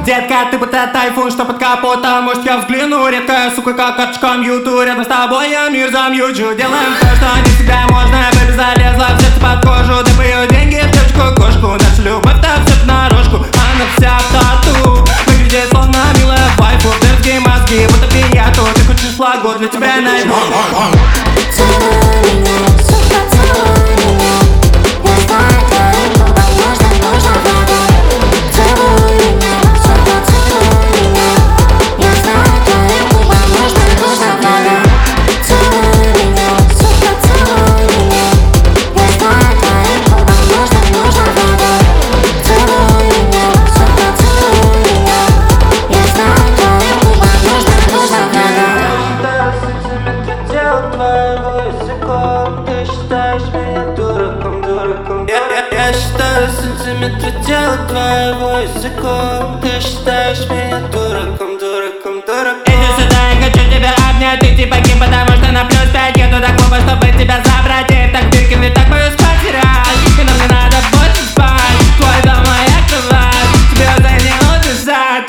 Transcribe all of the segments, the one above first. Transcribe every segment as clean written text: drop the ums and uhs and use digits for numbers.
Детка, ты будто тайфун, что под капотом. Может я взгляну, редкая сука, как качком юту. Рядом с тобой я мир замьючу. Делаем то, что не всегда можно. Бэби залезла в сердце под кожу. Ты по ее деньги в точку-кошку. Наша любовь-то все понарошку. Она вся в тату. Выглядит словно милая вайфу. Детские мозги, будто пиньяту. Ты хочешь флагу, для тебя найду. Ты считаешь меня дураком, дураком. Я считаю сантиметры тела твоего языком. Ты считаешь меня дураком, дураком, дураком. Иди сюда, я хочу тебя обнять. Ты типа кем, потому что на плюс 5 еду до клуба, чтобы тебя забрать. И так Биркин, ведь так боюсь потерять. И нам не надо больше спать. Твой дом, моя кровать. Тебе за не удержать.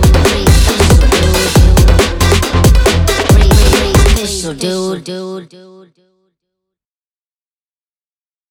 Dude.